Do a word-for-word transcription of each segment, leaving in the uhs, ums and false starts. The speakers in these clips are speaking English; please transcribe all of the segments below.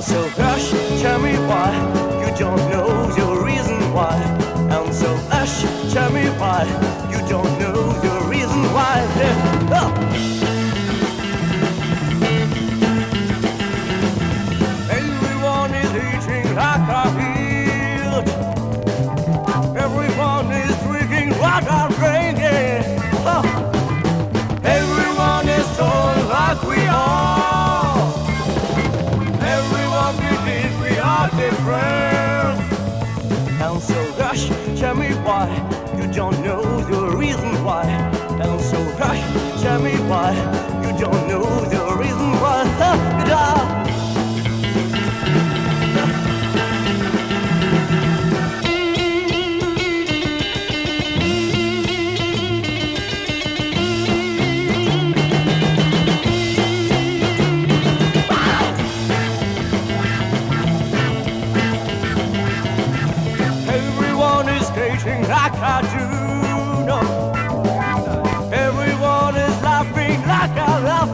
so hush, tell me why you don't know the reason why. And so hush, tell me why you don't know the reason why. Oh. Everyone is eating like I eat. Everyone is drinking what I'm drinking. Oh. Everyone is told like we are. Everyone believes we are different. And so hush, tell me why you don't know the reason why. And so hush, tell me why you don't know the reason why. Ha, like I do, no. Everyone is laughing like I laugh.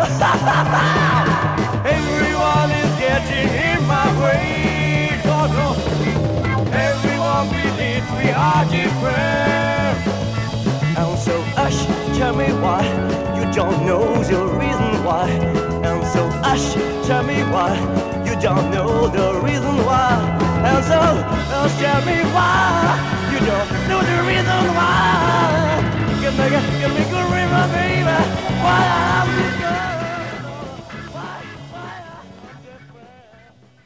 Everyone is getting in my way, oh no. Everyone believes we are different. And so hush, tell me why you don't know the reason why. And so hush, tell me why you don't know the reason why. And so hush, tell me why you don't know the reason why. Give me, give me good remedy.